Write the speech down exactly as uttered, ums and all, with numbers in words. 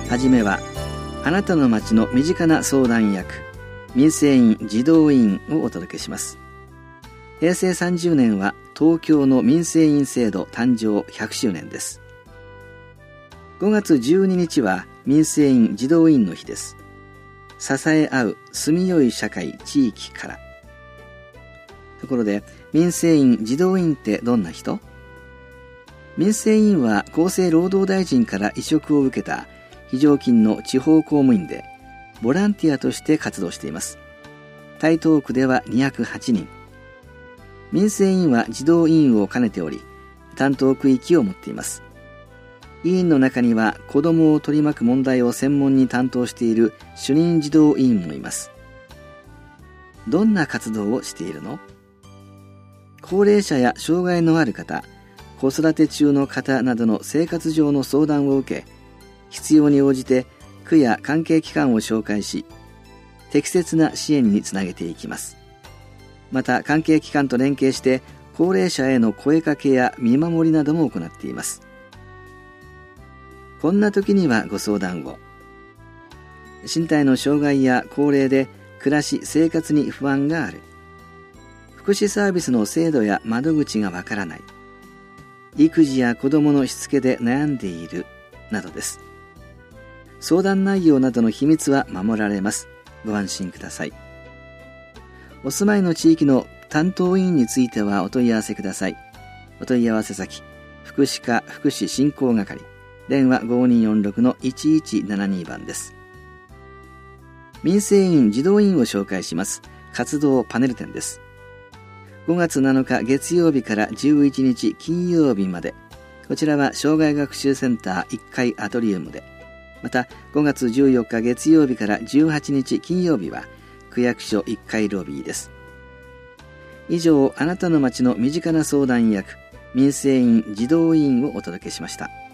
はじめはあなたの町の身近な相談役、民生委員児童委員をお届けします。へいせいさんじゅうねんは東京の民生委員制度誕生ひゃくしゅうねんです。ごがつじゅうににちは民生委員児童委員の日です。支え合う住みよい社会地域から。ところで、民生委員児童委員ってどんな人？民生委員は厚生労働大臣から委嘱を受けた非常勤の地方公務員で、ボランティアとして活動しています。台東区ではにひゃくはちにん。民生委員は児童委員を兼ねており、担当区域を持っています。委員の中には子どもを取り巻く問題を専門に担当している主任児童委員もいます。どんな活動をしているの？高齢者や障害のある方、子育て中の方などの生活上の相談を受け、必要に応じて区や関係機関を紹介し、適切な支援につなげていきます。また関係機関と連携して高齢者への声かけや見守りなども行っています。こんな時にはご相談を。身体の障害や高齢で暮らし生活に不安がある。福祉サービスの制度や窓口がわからない。育児や子どものしつけで悩んでいるなどです。相談内容などの秘密は守られます。ご安心ください。お住まいの地域の担当委員についてはお問い合わせください。お問い合わせ先、福祉課福祉振興係、電話 ごにーよんろくのいちいちななに 番です。民生委員児童委員を紹介します。活動パネル展です。ごがつなのか月曜日からじゅういちにち金曜日まで、こちらは障害学習センターいっかいアトリウムで、またごがつじゅうよっか月曜日からじゅうはちにち金曜日は区役所いっかいロビーです。以上、あなたの町の身近な相談役、民生委員児童委員をお届けしました。